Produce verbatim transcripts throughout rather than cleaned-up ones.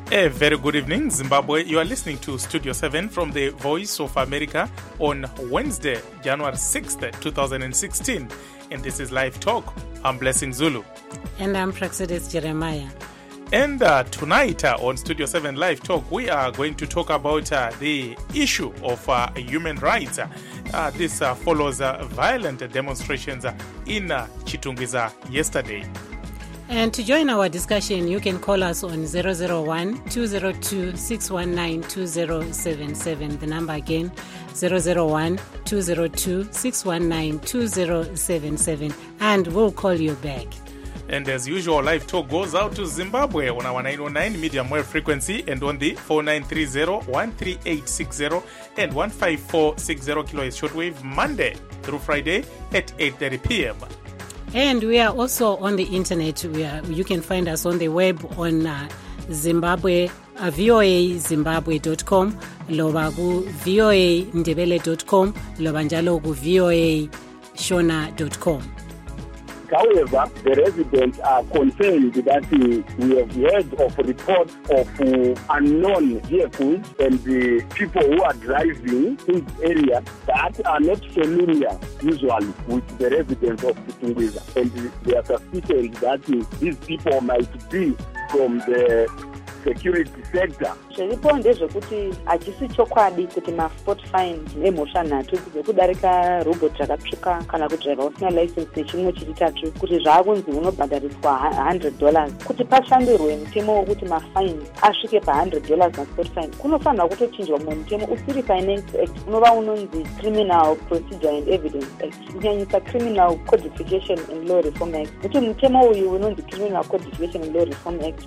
A very good evening, Zimbabwe. You are listening to Studio seven from the Voice of America on Wednesday, January sixth, twenty sixteen. And this is Live Talk. I'm Blessing Zulu. And I'm Praxidis Jeremiah. And uh, tonight uh, on Studio seven Live Talk, we are going to talk about uh, the issue of uh, human rights. Uh, this uh, follows uh, violent demonstrations uh, in uh, Chitungwiza yesterday. And to join our discussion, you can call us on zero zero one, two zero two, six one nine, two zero seven seven. The number again, zero zero one, two zero two, six one nine, two zero seven seven. And we'll call you back. And as usual, Live Talk goes out to Zimbabwe on our nine oh nine medium wave frequency and on the four nine three zero, one three eight six zero and one five four six zero kilohertz shortwave Monday through Friday at eight thirty p.m. And we are also on the internet. We are, you can find us on the web on uh, Zimbabwe, uh, V O A Zimbabwe dot com, loba ku V O A Ndebele dot com, loba njalo ku V O A Shona dot com. However, the residents are concerned that uh, we have heard of reports of uh, unknown vehicles and the uh, people who are driving in the area that are not familiar usually with the residents of Chitungwiza. And uh, they are suspicious that uh, these people might be from the security sector. Zviripo ndezvekuti hachisi chokwadi kuti ma-sport fines nemhosva nhatu dzekudarika robot rakatsvuka kana kudriva usina license nechimwe chitatu kuti zvaakunzi unobhadhariswa one hundred dollars kuti pashandurwe mutemo wokuti mafines asvike pa one hundred dollars ma-sport fine kunofanirwa kutochinjwa mumwe mutemo usiri finance act unova unonzi criminal procedure and evidence act kunyanyisa criminal codification and law reform act kuti mutemo uyu unonzi criminal codification and law reform act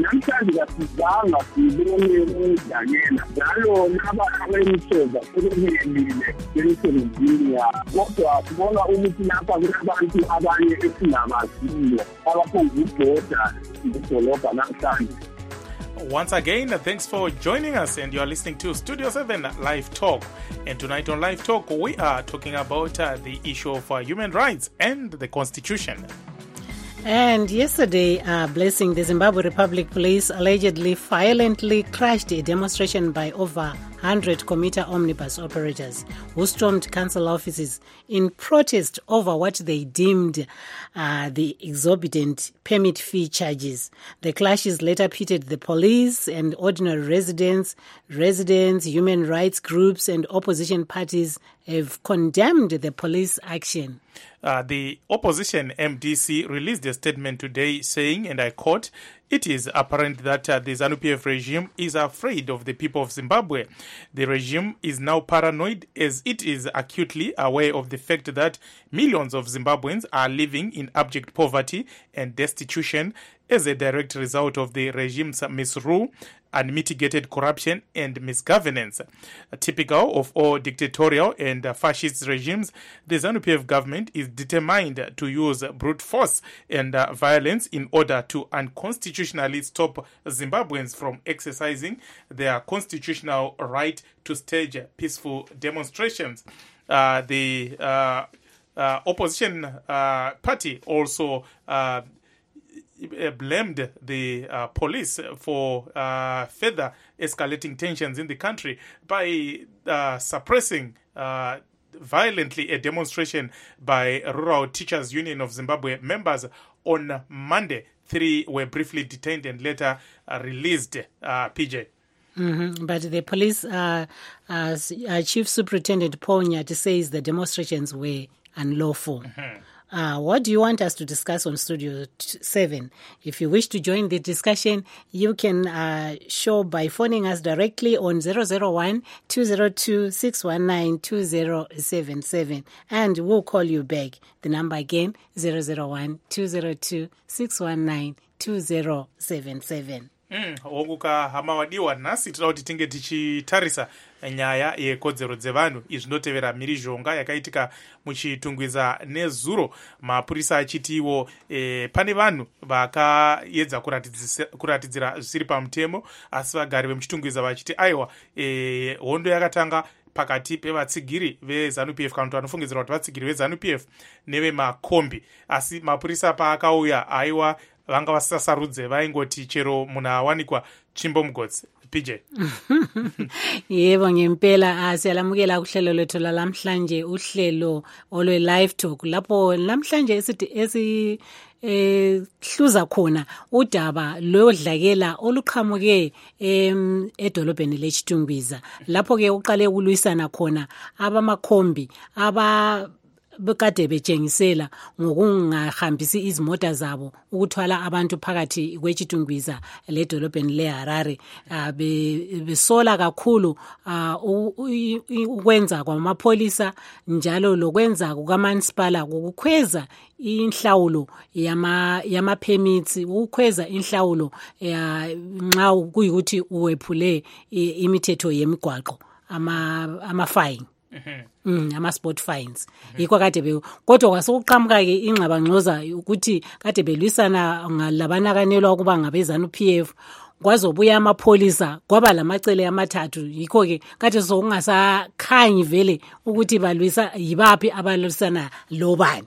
kuzanga kubone udanyena njalo naba abemthoza kulungile elisebenzini ya kodwa sibona ukuthi lapha kunabantu abanye esinabaziyo abaphongudoda idolobha namhlanje. Once again, thanks for joining us, and you are listening to Studio seven Live Talk. And tonight on Live Talk, we are talking about uh, the issue of uh, human rights and the Constitution. And yesterday, uh, Blessing, the Zimbabwe Republic Police allegedly violently crashed a demonstration by over one hundred commuter omnibus operators who stormed council offices in protest over what they deemed uh, the exorbitant permit fee charges. The clashes later pitted the police and ordinary residents. Residents, human rights groups, and opposition parties have condemned the police action. Uh, the opposition M D C released a statement today saying, and I quote, "It is apparent that uh, the ZANU P F regime is afraid of the people of Zimbabwe. The regime is now paranoid as it is acutely aware of the fact that millions of Zimbabweans are living in abject poverty and destitution as a direct result of the regime's misrule, unmitigated corruption and misgovernance. Typical of all dictatorial and uh, fascist regimes, the ZANU P F government is determined to use brute force and uh, violence in order to unconstitutionally stop Zimbabweans from exercising their constitutional right to stage peaceful demonstrations." Uh, the uh, uh, opposition uh, party also uh, blamed the uh, police for uh, further escalating tensions in the country by uh, suppressing uh, violently a demonstration by Rural Teachers Union of Zimbabwe members on Monday. Three were briefly detained and later uh, released, uh, P J. Mm-hmm. But the police, uh, uh, uh, Chief Superintendent Paul Nyati says the demonstrations were unlawful. Mm-hmm. Uh, what do you want us to discuss on Studio seven? If you wish to join the discussion, you can uh, show by phoning us directly on zero zero one, two zero two, six one nine, two zero seven seven. And we'll call you back. The number again, zero zero one, two zero two, six one nine, two zero seven seven. Mm, wokuka hama wadiwa nasi tinoda kuti tinge tichitarisa nyaya yekodzero dzevanhu. Izvi zvinotevera mhirizhonga yakaitika muchitungwiza nezuro. Mapurisa achiti iwo e, pane vanhu vakaedza kuratidzira zvisiri pamutemo, asi vagari vemuchitungwiza vachiti aiwa e, hondo yakatanga pakati pevatsigiri veZANU P F kana kuti vanofungidzira kuti vatsigiri veZANU P F nevemakombi, asi mapurisa paakauya aiwa vanga vasasarudze vaingoti chero munhu awanikwa chimbo mugodzi. P J. Yebo ngempela siyalamukela kuhlelo lethu lalamhlanje uhlelo olwe live talk lapho namhlanje esithi esi eh hluza khona udaba lodlakela oluqhamuke em edolobheni leChitungwiza lapho ke uqale ukulwisana khona abamakhombi aba bekade betshengisela ngokungahambisi izimota zabo ukuthwala abantu phakathi kweChitungwiza ledolobheni leHarare besola kakhulu ukwenza kwamapholisa njalo lokwenza kukaMansipala ukukhweza inhlawulo yama yama permits ukukhweza inhlawulo nxa kuyikuthi uwephule imithetho yemigwaqo ama ama fine Mm, ama sport fines. Yikho kade be kodwa kwasuqhamuka ke ingxabangxoza ukuthi kade belwisana ngalabanakanelwa kuba ngabezana uP F kwazobuya amapholisa kwaba lamacele amathathu yikho ke kade sokungasakhanyi vele ukuthi balwisa yibapi abalwisana lobani.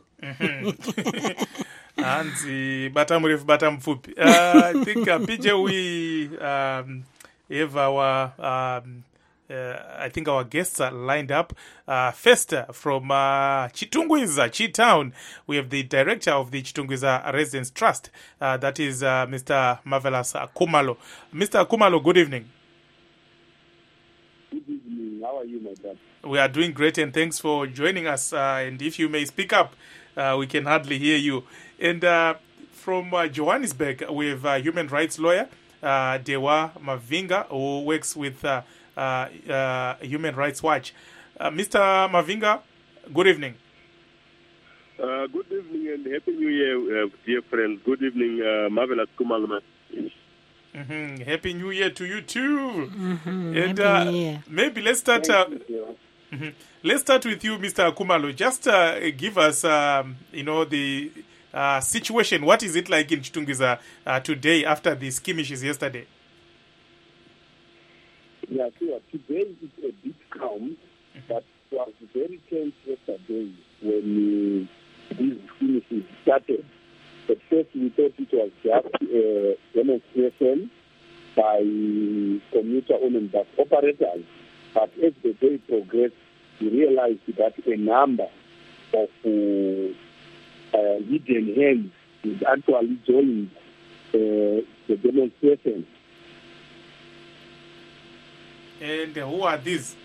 Anzi batamrefu batamfupi. uh, I think uh, P J we um, have our um, Uh, I think our guests are lined up. Uh, first, uh, from uh, Chitungwiza, Chi-Town, we have the director of the Chitungwiza Residents Trust. Uh, that is uh, Mister Marvelous Khumalo. Mister Khumalo, good evening. Good evening. How are you, my brother? We are doing great, and thanks for joining us. Uh, and if you may speak up, uh, we can hardly hear you. And uh, from uh, Johannesburg, we have a human rights lawyer, uh, Dewa Mavinga, who works with Uh, Uh, uh, Human Rights Watch. Uh, Mister Mavinga, good evening. Uh, good evening and Happy New Year, uh, dear friends. Good evening, uh, Marvelous Khumalo. Mm-hmm. Happy New Year to you too. Mm-hmm. And uh, maybe let's start. Uh, mm-hmm. Let's start with you, Mister Khumalo. Just uh, give us, um, you know, the uh, situation. What is it like in Chitungwiza uh, today after the skirmishes yesterday? Yeah, so today is a bit calm, but it was very tense yesterday when uh, these finishes started. At first we thought it was just a demonstration by commuter omnibus operators, but as the day progressed, we realized that a number of uh, uh, hidden hands is actually joining uh, the demonstration. And who are these?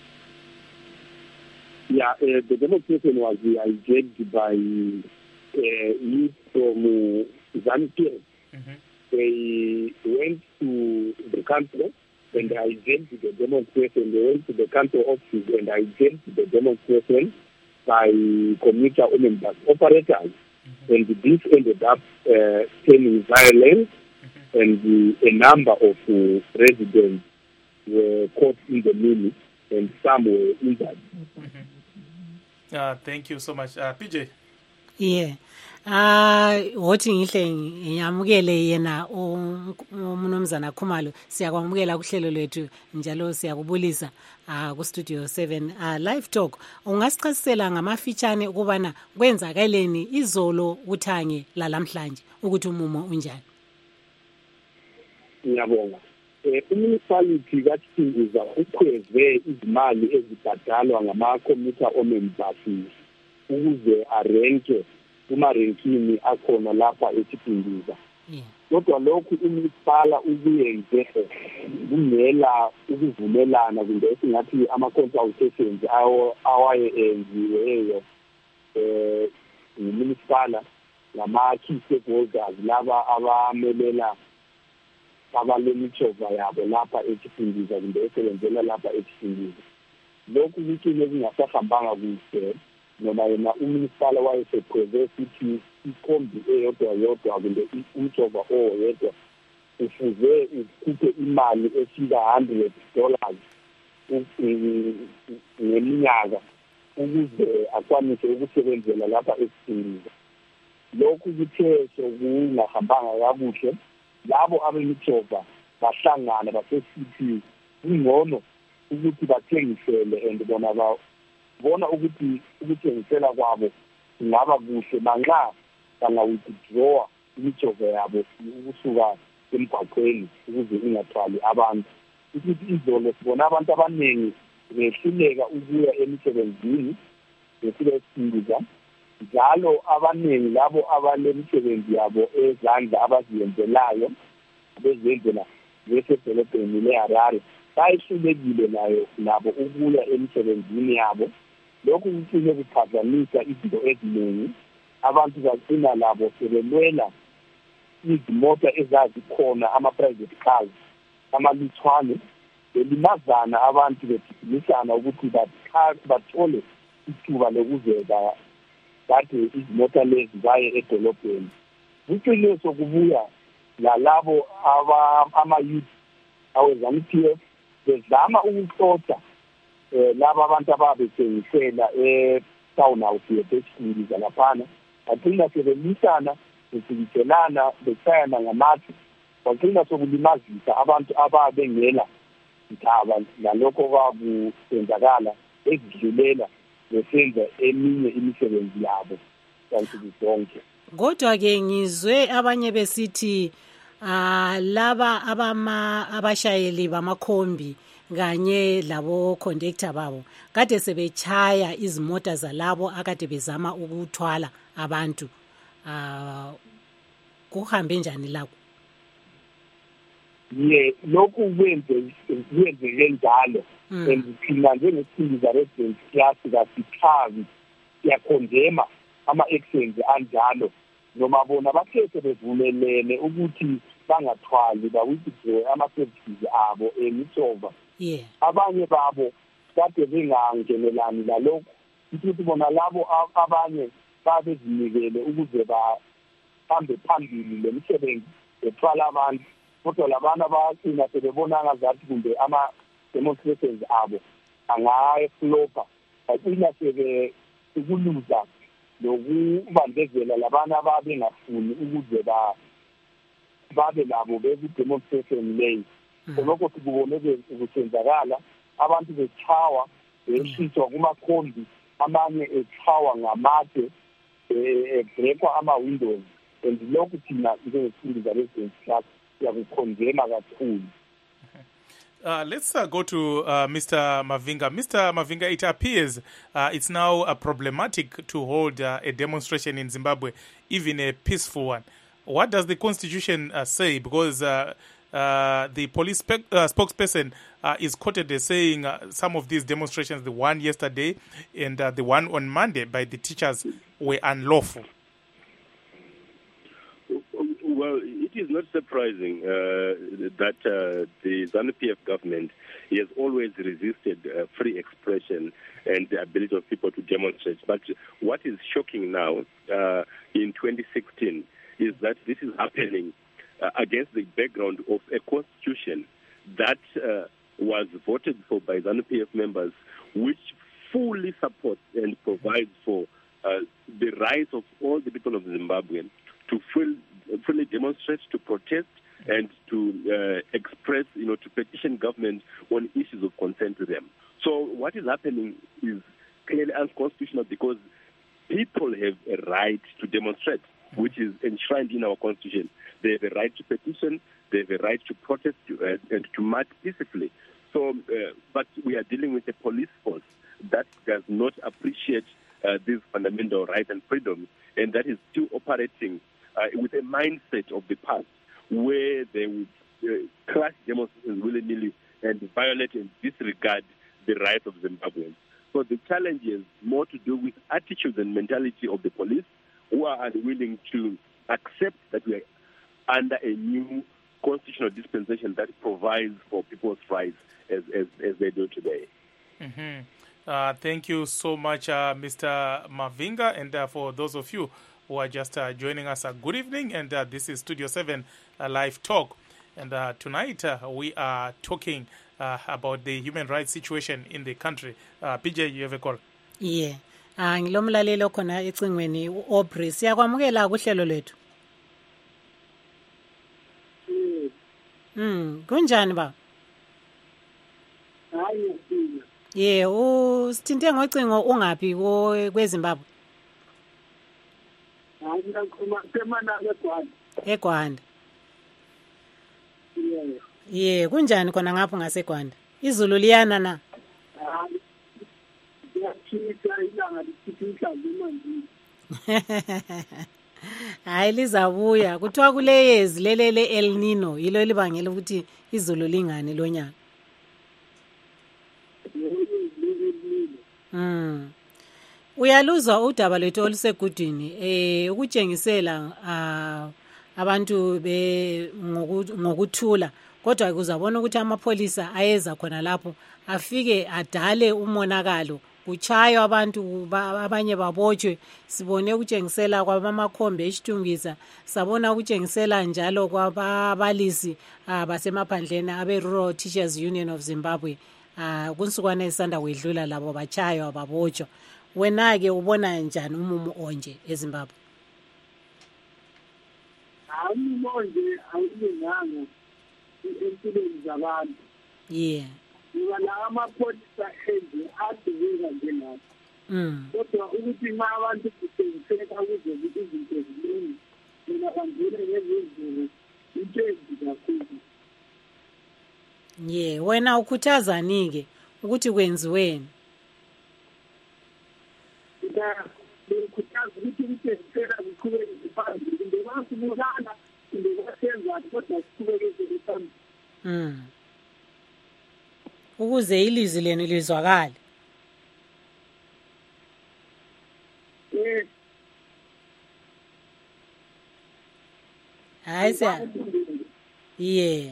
Yeah, uh, the demonstration was uh, hijacked by uh, youth from uh, ZANU-P F. Mm-hmm. They went to the council and hijacked the demonstration. They went to the council office and hijacked the demonstration by commuter omnibus operators. Mm-hmm. And this ended up uh, turning violent, mm-hmm. and uh, a number of uh, residents were caught in the middle and some were injured. Mm-hmm. Uh, thank you so much. Uh, P J. Yeah. Ah wothi ngihle ngiyamukele yena uMnumzana Khumalo siyakwamukela kuhlelo lethu njalo siyakubulisa ah ku studio seven ah live talk ungasichasisela ngamafitshane ukubana kwenzakaleni izolo uthange lalamhlanje ukuthi umumo unjani. Ngiyabonga. Umunicipality kaChitungwiza ukhweze izimali ezibhadalwa ngama-commuter omnibus ukuze arenke kuma-renkini akhona lapha eChitungwiza. Kodwa lokhu umunicipala ukuyenze kungela ukuvumelana kumbe esingathi ama-consultations awayenziweyo um umunicipala ngama-key stakeholders laba abamelela abalemithova yabo lapha eChitungwiza kumbe esebenzela lapha eChitungwiza. Lokhu kucine kungasahambanga kuhle noma yena umunicipala wayesekhweze futhi ikhombi eyodwa yodwa kumbe umthova oyedwa ufuze ukhuphe imali efika hundred dollars ngeminyaka ukuze akwanise ukusebenzela lapha eChitungwiza. Lokhu kuthe sokungahambanga kakuhle. Labo abemithova bahlangana basesithi kungcono ukuthi bathengisele and bona babona ukuthi ukuthengisela kwabo ngaba kuhle manxa banga withdraw imijovo yabo ukusuka emgwaqweni ukuze ingathwali abantu. Ukuthi izolo sibona abantu abaningi behluleka ukuya emisebenzini befika esindiza njalo abaningi labo abalemisebenzi yabo ezandla abaziyenzelayo bezenzela lesedolobheni leHarare bayihlulekile nayo nabo ukuya emisebenzini yabo. Lokhu kucine kuphazamisa izinto eziningi. Abantu bagcina labo sebelwela izimota ezazikhona ama-private cars amalutshwane belimazana abantu bephikisana ukuthi bathole ithuba lokuzeka kade izimota lezi baye edolobheni. Kuqiniso kubuya lalabo ama-youth awe-ZANU-P F bezama ukuxoxa laba abantu ababethengisela e-town house yebesindiza laphana bagcina sebelisana besikishelana bechayana ngamathi bagcina sokulimazisa abantu ababengela ndaba nalokho kwakusenzakala ezidlulela besenza eminye imisebenzi yabo kanti zonke. Kodwa-ke ngizwe abanye besithi ah laba abama abashayeli bamakhombi kanye labo conductor babo kade sebechaya izimota zalabo akade bezama ukuthwala abantu. Ah kuhambe njani lapho? Ye lokhu kwenze kwenzeke njalo endithina njengesizwe residence class kasithavi siyakondema ama-actions anjalo noma bona bakhethe bevumelene ukuthi bangathwali bawithdraw ama-services abo emitshova. Yeah. Abanye babo kade bengangenelani lalokho ukuthi bona labo abanye babezinikele ukuze bahambe phambili lemisebenzi ethwala abantu kodwa labantu abacina sebebona ngazathi kumbe ama-demonstrations abo angayeflopa bacina sebe ukuluza lokubambezela labantu ababengafuni ukuze babe labo beku-demonstration leyo. Lokho sikubone kusenzakala abantu bechawa beshitshwa kumakhombi amanye echawa ngamatshe ebrekwa ama-windows and lokhu thina njengesizwe residence class siyakukhondema kakhulu. Uh, let's uh, go to uh, Mister Mavinga. Mister Mavinga, it appears uh, it's now uh, problematic to hold uh, a demonstration in Zimbabwe, even a peaceful one. What does the Constitution uh, say? Because uh, uh, the police spe- uh, spokesperson uh, is quoted as saying uh, some of these demonstrations, the one yesterday and uh, the one on Monday by the teachers, were unlawful. Well, it is not surprising uh, that uh, the ZANU-P F government has always resisted uh, free expression and the ability of people to demonstrate. But what is shocking now uh, in twenty sixteen is that this is happening uh, against the background of a constitution that uh, was voted for by ZANU-P F members, which fully supports and provides for uh, the rights of all the people of Zimbabwe to full, fully demonstrate, to protest, and to uh, express, you know, to petition government on issues of concern to them. So what is happening is clearly unconstitutional because people have a right to demonstrate, which is enshrined in our constitution. They have a right to petition, they have a right to protest to, uh, and to march peacefully. So, uh, but we are dealing with a police force that does not appreciate uh, these fundamental rights and freedoms, and that is still operating Uh, with a mindset of the past where they would uh, crush demonstrations willy-nilly and violate and disregard the rights of Zimbabweans. So the challenge is more to do with attitudes and mentality of the police who are unwilling to accept that we are under a new constitutional dispensation that provides for people's rights as, as, as they do today. Mm-hmm. Uh, thank you so much, uh, Mister Mavinga, and uh, for those of you who are just uh, joining us, uh, good evening, and uh, this is Studio seven uh, Live Talk. And uh, tonight uh, we are talking uh, about the human rights situation in the country. Uh, P J, you have a call. Yeah. Ah ngilomlalelo khona ecingweni uObri. Siyakwamukela kuhlelo lethu. Mm, kunjani ba? Hayi sina. Yeah, usithinte ngocingo ungapi kweZimbabwe? Hayi ngikhuluma semanake kwani. eGwanda. Ye, kunjani khona ngapho ngaseGwanda? Izulu liyana na? Hayi lizabuya. Kuthiwa kuleyezi lelele El Nino yilo libangela ukuthi izulu lingani lonyaka. Mm. Uyaluzwa udaba lwethu olusegudwini eh ukutshengisela uh, abantu be ngokuthula kodwa kuzabona ukuthi amapholisa ayeza khona lapho afike adale umonakalo kuchaywa abantu abanye babotshwe sibone ukutshengisela kwabamakhombe eShitungisa sabona ukutshengisela njalo kwababalisi uh, basemaphandleni abe Rural Teachers Union of Zimbabwe uh, kunsukwana esanda kwedlula labo bachaywa babotshwa. Wena ke ubona njani umumo onje eZimbabwe? Umumo onje awulunganga empilweni zabantu. Yeah. Ngoba amapholisa enje adiveza njengathi. Mm. Kodwa ukuthi ma abantu kusengiseka ukuze izinto zilunge mina bandile ngezizulu into ezikakhulu. Yeah, wena ukhuthazani ke ukuthi kwenziweni? Kukhuthaza ukuthi kusengiseka kuqhubeke phambili kumbe basibulala kumbe basenza kodwa siqhubeke phambili. Mm. Ukuze ilizwi lenu lizwakale. Eh. Hayi sa. Yeah.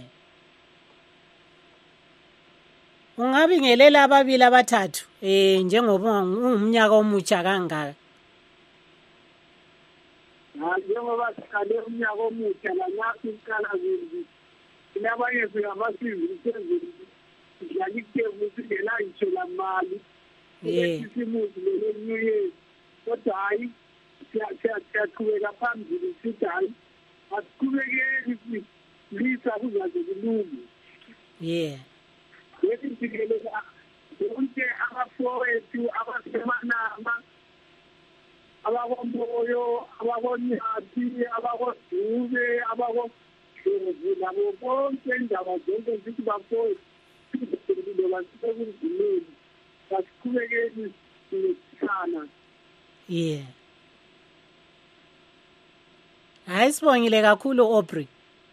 Ungabingelela ababili abathathu eh njengoba ungumnyaka omutsha kangaka. Ha njengoba sikhale umnyaka omutsha la nathi isikala zethu. Sinabanye singabasizi phezulu. Ngiyalike ukuzingela itshola mali. Yeah. Isimuzi le new year. Kodwa hayi siyaqhubeka phambili sithi hayi asiqhubekeni lisa kuzaze kulunge. Yeah. Yesikeleka bonke abafowethu abasemanama abakomboyo abakonyathi abakodube abakodlovu labo bonke indaba zonke zithi bafowethu sizokulo basebenzimeni basiqhubekeni sikhana. Yeah. Hayi sibongile kakhulu Aubrey.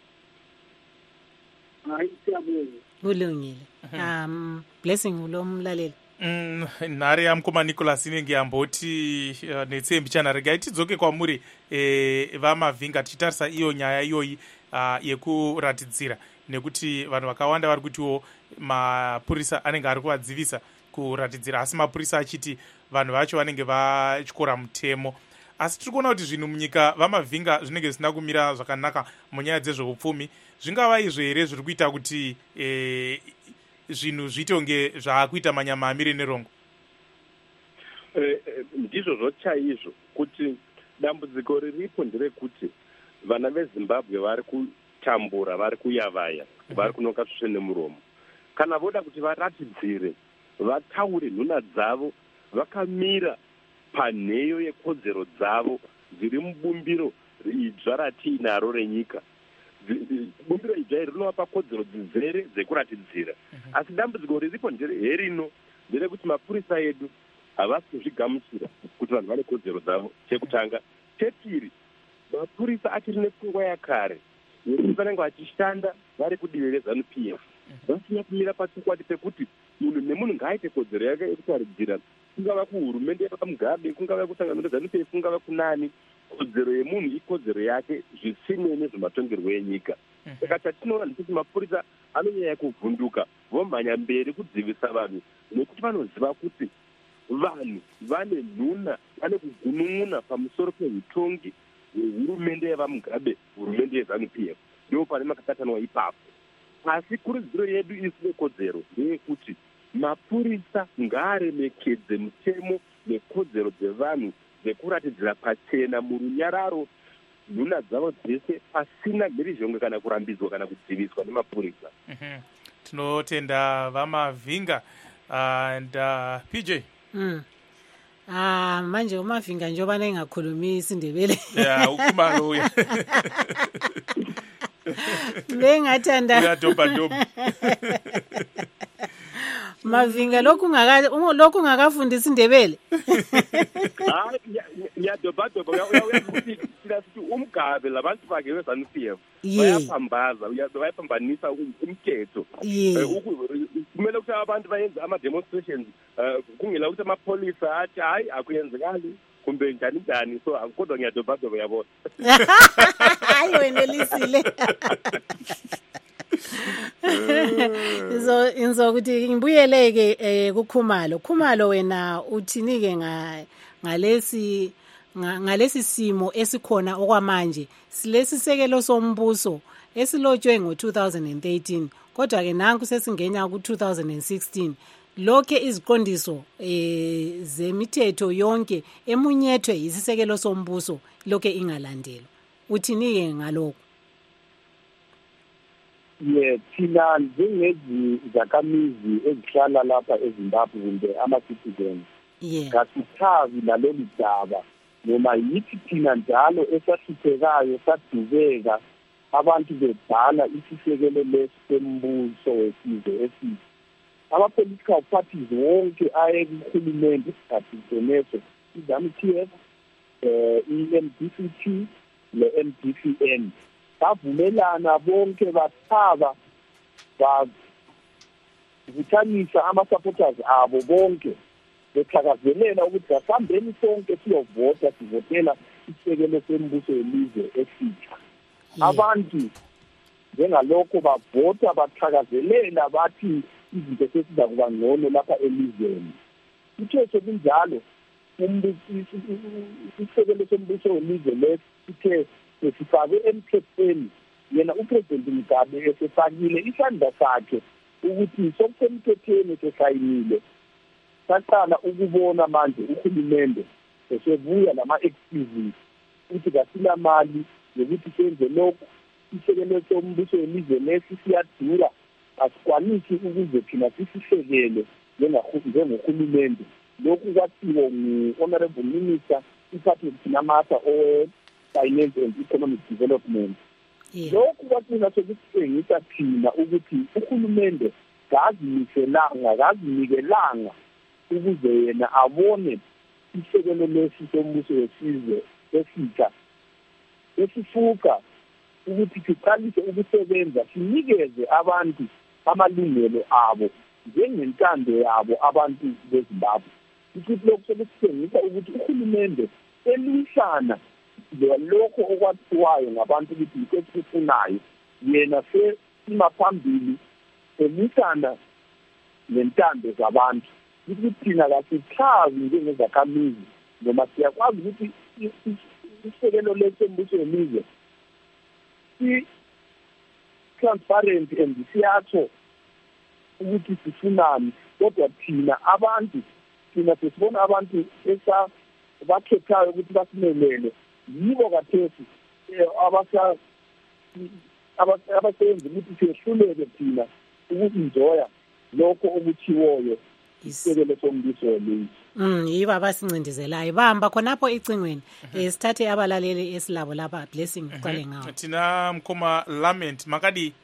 Hayi siyabonga. Kulungile. Um blessing ulomlaleli. Mm, nhare yamukoma Nicholas inenge yamboti uh, netsembi chana regai tidzoke kwamuri eh, vamavhinga tichitarisa iyo nyaya iyoyi uh, yekuratidzira nekuti vanhu vakawanda vari kutiwo mapurisa anenge ari kuvadzivisa kuratidzira asi mapurisa achiti vanhu vacho vanenge vatyora mutemo. Asi tiri kuona kuti zvinhu munyika vamavhinga zvinenge zvisina kumira zvakanaka munyaya dzezveupfumi. Zvingava izvo here zviri kuita kuti eh, zvinhu zviite kunge zvaakuita manyama amire nerongo? Eh, ndizvo zvochaizvo kuti dambudziko riripo nderekuti vana veZimbabwe vari kutambura, vari kuyavaya, vari kunoka tsvosve nemuromo. Kana voda kuti varatidzire, vataure nhuna dzavo vakamira panheyo yekodzero dzavo dziri mubumbiro idzva ratiinaro renyika. Bumbiro idzva iri rinovapa kodzero dzizere dzekuratidzira. Asi dambudziko riripo ndererino nderekuti mapurisa edu havasi kuzvigamuchira kuti vanhu vane kodzero dzavo. Chekutanga. Chepiri, mapurisa achiri nepfungwa yakare yekuti vanenge vachishanda vari kudivi reZANU P F. Vasina kumira pachikwati pekuti munhu nemunhu ngaaite kodzero yake yekutaridzira, kungava kuhurumende yepaMugabe, kungava kusangana neZANU P F, kungava kunani. Kodzero yemunhu ikodzero yake zvisinei nezvematongerwo enyika. Saka chatinoona ndekuti mapurisa anonyanya kuvhunduka vomhanya mberi kudzivisa vanhu nekuti vanoziva kuti vanhu vane nhuna, vane kugunun'una pamusoro peutongi hwehurumende yevaMugabe, hurumende yeZANU P F. Ndipo pane makatatanwa ipapo. Asi kurudziro yedu isi nekodzero ndeyekuti mapurisa ngaaremekedze mutemo nekodzero dzevanhu dzekuratidzira pachena murunyararo nhuna dzavo dzese pasina mhirizhonga kana kurambidzwa kana kudziviswa nemapurisa. Mm-hmm. Tinotenda vamavhinga and uh, P J. Mm. Ah manje uMavinga njengoba nengakhulumi isiNdebele. Yeah, uKhumalo uya. Bengathanda. Uyadoba doba. Mavinga lokhu ungaka lokhu ungakafunda isiNdebele. Hayi ngiyadoba doba uyakuthi sithi umgabe labantu bake weZANU P F bayaphambaza uyaphambanisa umthetho. Kumele ukuthi abantu bayenze ama demonstrations kungela ukuthi amapolisa athi hayi akuyenzekali kumbe njani njani so kodwa ngiyadoba doba yabona. Hayi wena lisile. So inzokuthi ngibuyeleke eh kuKhumalo. Khumalo wena uthini ke nga ngalesi ngalesi simo esikhona okwamanje silesi sekelo sombuso esilotshwe ngo two thousand thirteen kodwa ke nanku sesingena ku two thousand sixteen lokho iziqondiso eh zemithetho yonke emunyethwe isisekelo sombuso lokho ingalandelwa. Uthini ke ngalokho? Yeah, thina njengezi zakamizi ezihlala lapha eZimbabwe kumbe ama-citizens ngasithabi lalolu daba noma yithi thina njalo esahluphekayo sadubeka abantu bebhala isisekelo lesembuso wesizwe esizwe ama-political parties wonke aye kuhulumende asiseneso i-ZANU P F i-M D C T le-M D C N bavumelana bonke bathaba bavuthanisa ama-supporters abo bonke beqhakazelela ukuthi asambeni sonke siyovota sivotela isisekelo sembuso yelizwe esitsha. Abantu njengalokho bavota baqhakazelela bathi izinto sesiza kuba ngcono lapha elizweni. Kuthe kunjalo isisekelo sembuso yelizwe lesithe sifake emthethweni yena uPresident Mugabe esefakile isandla sakhe ukuthi sokusemthethweni sesayinile saqala ukubona manje uhulumende esebuya lama-excuses ukuthi kasila mali yokuthi senze lokhu isisekelo sombuso welizwe lesi siyadura asikwanisi ukuze thina sisisekele njengohulumende. Lokhu kwathiwa ngu-Honorable Minister iPatrick Namasa owe Finance and Economic Development. Lokhu kwathina sokusitshengisa thina ukuthi uhulumende ngazimiselanga ngazinikelanga ukuze yena abone isisekelo lesi sombuso wesizwe esitsha esifuka ukuthi siqalise ukusebenza sinikeze abantu amalungelo abo njengentando yabo abantu beZimbabwe. Ukuthi lokhu sokusitshengisa ukuthi uhulumende elisana lokho okwathiwayo ngabantu ukuthi yikho esifunayo yena sesimaphambili elisana lentando zabantu. Ukuthi thina kasithabi njengezakamizi noma siyakwazi ukuthi isisekelo lesembuso yelizwe si transparent and siyatsho ukuthi sifunani kodwa thina abantu thina sesibona abantu esa bakhethayo ukuthi basimelele yibo kathesi abasa abasebenza ukuthi siyehluleke thina ukuenjoya lokho okuthiwoyo isisekelo sombuso welizwe. Mm yibo abasincindezelayo bamba khonapho icingweni esithathe abalaleli esilabo lapha Blessing uqale ngawo. Thina Mkhoma Lament makadi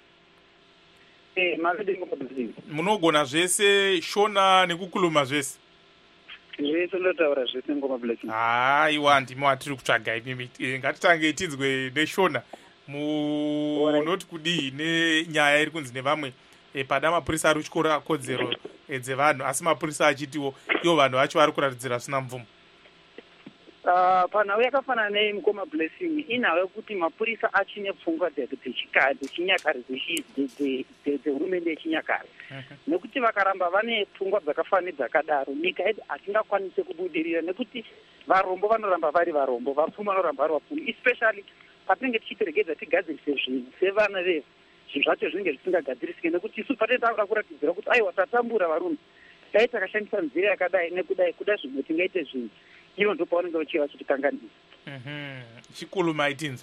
eh makadi ngobuzini munogona zvese shona nekukhuluma zvese zvese ndotaura zvese ngoma Blessing. Hayi wandi mwatiri kutsvaga imi ngatitange tinzwe neshona munoti kudii nenyaya iri kunzi nevamwe E, pada mapurisa ari kuchikora kodzero e, dzevanhu asi mapurisa achitiwo ivo vanhu vacho vari kuratidzira zvisina mvumo. Uh, panhau yakafanana neimukoma Blessing inhau yekuti mapurisa achine pfungwa dzechikare dzechinyakare dzehurumende yechinyakare nekuti vakaramba vane pfungwa dzakafanana nedzakadaro nyika yedu hatingakwanise kubudirira nekuti varombo vanoramba vari varombo vapfumi vanoramba vari vapfumi especially patinenge tichitiregedza tigadzirise zvinhu sevana vevu zvinhu zvacho zvinenge zvisingagadzirisike nekuti isu patenge tava kuratidzira kuti aiwa tatambura varume dai takashandisa nzira yakadai nekudai kuda zvimwe tingaite zvinhu ivo ndo pavanenge vachiva vachitikanganisa. chikulu maitinzwa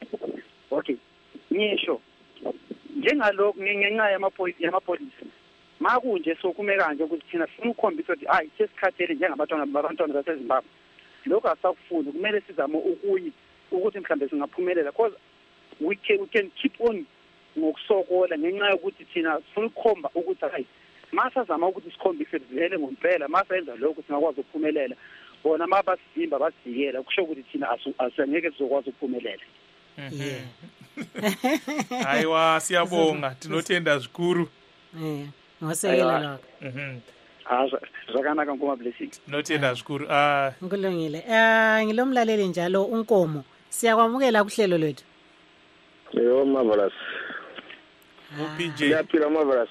okay nyesho njengalokhu ngenxa yamapolisa makunje sokume kanje ukuthi thina sifuna ukukhombisa ukuthi hayi sesikhathele njengabantwana babantwana baseZimbabwe lokho asakufuni kumele sizame ukuyi ukuthi mhlambe singaphumelela because we can, we can keep on ngokusokola ngenxa yokuthi thina sifuna ukukhomba ukuthi hayi masa zama ukuthi sikhombise vele ngempela masa yenza lokho singakwazi ukuphumelela bona mabasimba basikela kusho ukuthi thina asengeke sizokwazi ukuphumelela. Yeah. Hayiwa siyabonga tinothenda zvikuru. Eh ngosekela lokho. Mhm. Ah zakanaka nkoma blessing. Tinothenda zvikuru. Ah Ngilungile. Eh ngilomlaleli njalo uNkomo. Siyakwamukela kuhlelo lwethu. Yo marvelous. P J. Ngiyaphila marvelous.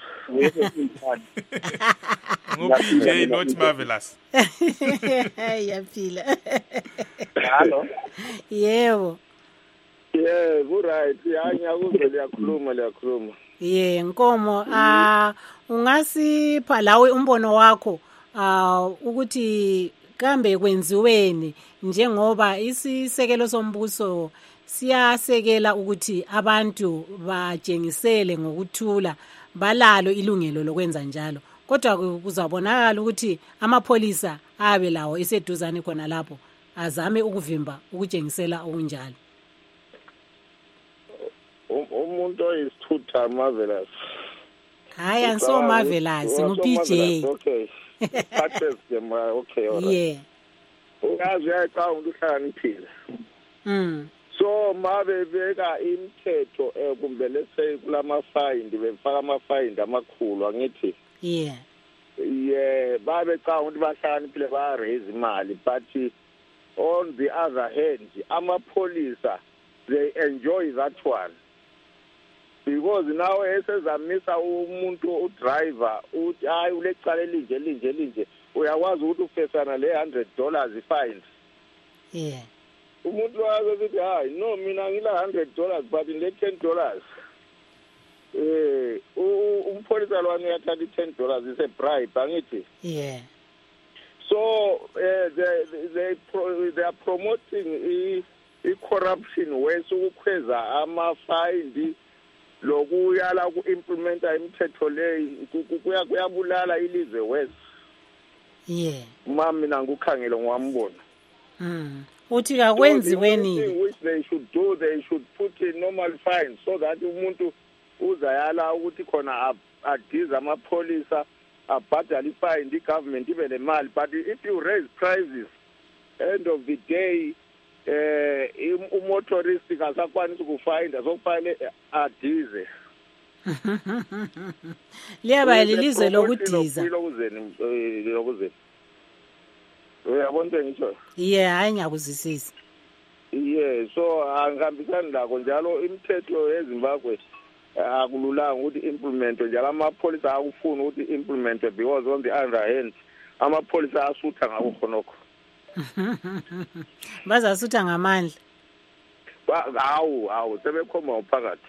P J not marvelous. Yaphila. Hello. Yebo. Yeah, right. Yanya kuzwe liyakhuluma liyakhuluma. Yeah, Nkomo, ah ungasipha lawe umbono wakho ah ukuthi kambe kwenziweni njengoba isisekelo sombuso siyasekela ukuthi abantu bajengisele ngokuthula balalo ilungelo lokwenza njalo kodwa kuzabonakala ukuthi amapholisa abe lawo eseduzane khona lapho azame ukuvimba ukujengisela okunjalo. Umuntu oyisithutha marvelous. Hayi anso marvelous ngu-P J. Okay. Success them okay all right. Yeah. Uyazi yayica ukuhlaniphila. Mm. So mabe beka imithetho kumbe lese kulama fine befaka ama fine amakhulu angithi. Yeah. Yeah, babe cha ukuthi bahlaniphile ba raise imali but on the other hand amapholisa they enjoy that one. Because now esezamisa umuntu udriver uthi hayi ulecala elinje linje linje uyakwazi ukuthi ufesana le one hundred dollars fine. Yeah. Umuntu wazothi hayi no mina ngila one hundred dollars but ngile ten dollars. Eh umpholisa lwani uyathatha ten dollars is a bribe angithi. Yeah. So uh, they they pro, they are promoting i, i corruption wese ukukhweza ama fine lokuyala ku-implementa imithetho leyi kuya kuyabulala ilizwe west. Yeah. Mama mina ngukhangele ngwambona. Mm. Uthi kakwenziweni which they should do they should put in normal fines so that umuntu uzayala ukuthi khona adiza amapholisa abhadala ifine the government ibe nemali but if you raise prices end of the day eh umotorist akasakwanisa ukufinda sokufanele adize. Liyaba lilizwe lokudiza. Lokuzeni lokuzeni. Uyabona ngitsho? Yeah, hayi ngiyakuzwisisa. Yeah, so angihambisani lakho njalo imithetho yeZimbabwe akululanga ukuthi implement njalo amapholisa akufuna ukuthi implement because on the other hand amapholisa asutha ngakho khonokho. Bazasutha ngamandla. Hawu hawu sebekhoma uphakathi.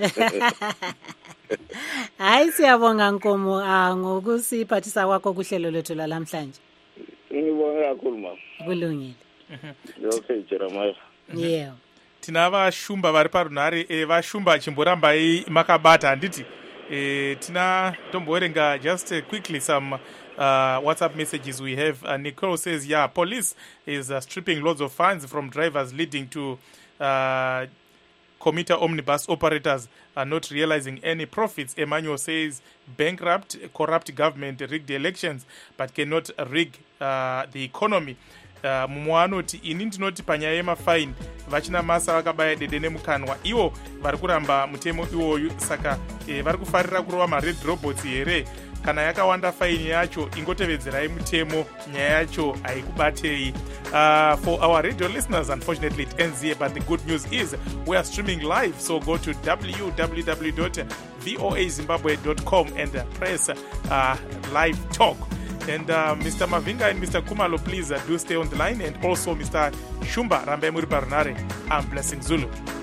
Hayi siyabonga Nkomo ngokusiphathisa kwakho kuhlelo lethu lamhlanje. Ngibonga kakhulu mama. Kulungile. Okay Jeremiah. Yeah. Tina vashumba vari parunhare e vashumba chimborambai makabata handiti e tina tomboerenga just uh, quickly some uh, WhatsApp messages we have. uh, Nicole says yeah, police is uh, stripping loads of funds from drivers leading to uh, commuter omnibus operators are not realizing any profits. Emmanuel says bankrupt corrupt government rigged elections but cannot rig uh, the economy. Uh, mumwe anoti ini ndinoti panyaya yemafaini vachina masa vakabaya dede nemukanwa ivo vari kuramba mutemo iwoyu saka eh, vari kufarira kurova mared robots here kana yakawanda faini yacho ingotevedzerai mutemo nyaya yacho haikubatei. Uh, for our radio listeners, unfortunately it ends here, but the good news is we are streaming live, so go to w w w dot voa zimbabwe dot com and uh, press uh, live talk. And uh, Mister Mavinga and Mister Kumalo, please uh, do stay on the line, and also Mister Shumba Rambe Muri Parunare. I'm Blessing Zulu.